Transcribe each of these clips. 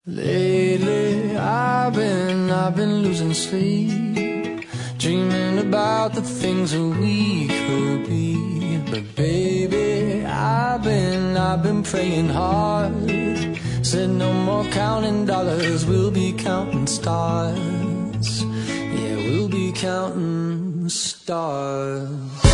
Lately I've been losing sleep, dreaming about the things that we could be. But baby, I've been praying hard. Said no more counting dollars, we'll be counting stars. Yeah, we'll be counting stars.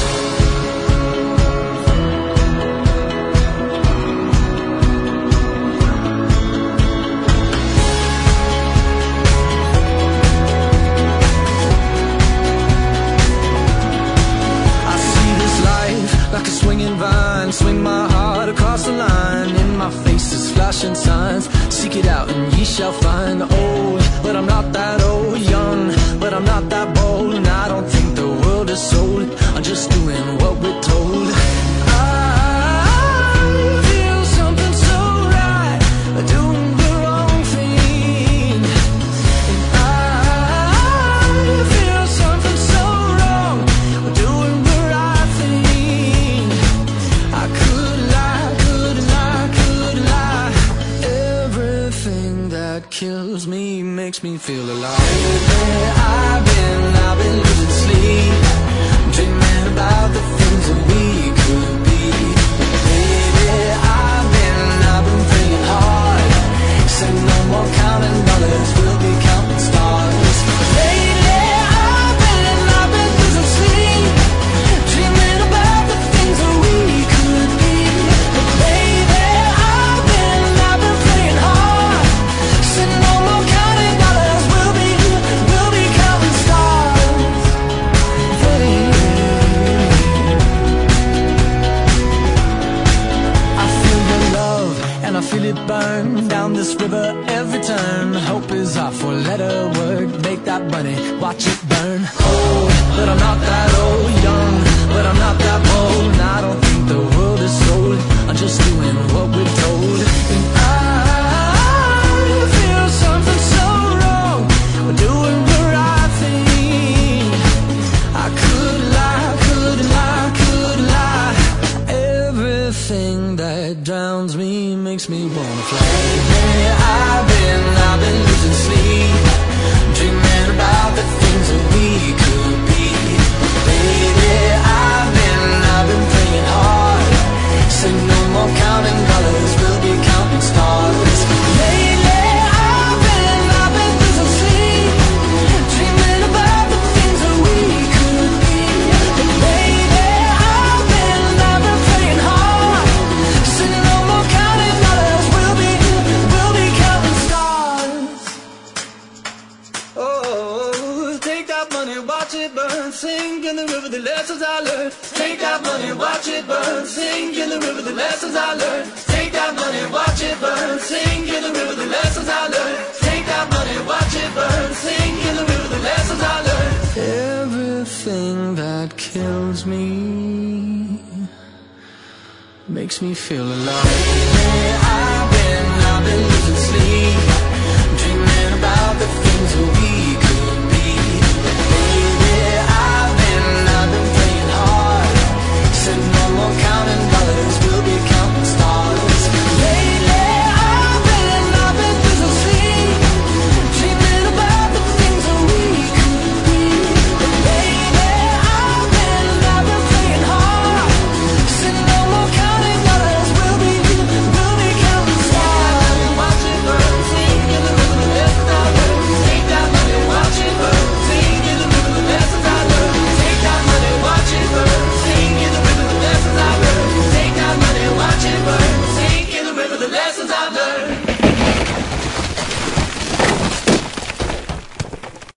Like a swinging vine, swing my heart across the line. In my face is flashing signs. Seek it out and ye shall find. Old, but I'm not that old. Young, but I'm not that bold. And I don't think the world is sold. I'm just doing what we're told. I feel something so right, doing the wrong thing. And I feel something so wrong, doing the right thing. I could lie. Everything that kills me makes me feel alive. I've been losing sleep, dreaming about the things that we could be. Baby, I've been praying hard. Said no more counting dollars, we'll be counting stars. Lately, I've been losing sleep, dreaming about the things that we could be. Baby, I've been praying hard. Said no more counting dollars, we'll be counting stars. I feel your love and I feel it burn down this river every turn. Hope is our four-letter word. Make that money, watch it burn. Old, but I'm not that old. Young, but I'm not that bold. And I don't think the world is sold. I'm just doing what we're told. And I feel something so wrong, we're doing the right thing. I could lie. Everything that drowns me makes me wanna fly. I've been losing sleep, dreaming about the things that we could be. Baby, I've been praying hard. Said no more counting dollars, we'll be counting stars. Lately, I've been losing sleep, dreaming about the things that we could be. Baby, I've been praying hard. Said no more counting dollars, we'll be counting stars. Oh, take that money, watch it burn, sink in the river, the lessons I learned. Take that money, watch it burn, sink in the river, the lessons I learned. Take that money, watch it burn, sink in the river, the lessons I learned. Take that money, watch it burn, sink in the river, the lessons I learned. Everything that kills me makes me feel alive. I've been losing sleep, dreaming about the things that we could be. Baby, I've been praying hard. Said no more counting dollars, we'll be counting stars. Lately, I've been losing sleep, dreaming about the things that we could be. Baby, I've been praying hard. Said no more counting dollars, we'll be counting stars. Watch it burn, sing in the river, the lessons I learned. Take that money, watch it burn, sing in the river, the lessons I learned. Take that money, watch it burn, sing in the river, the lessons I learned. Take that money, watch it burn, sing in the river, the lessons I learned.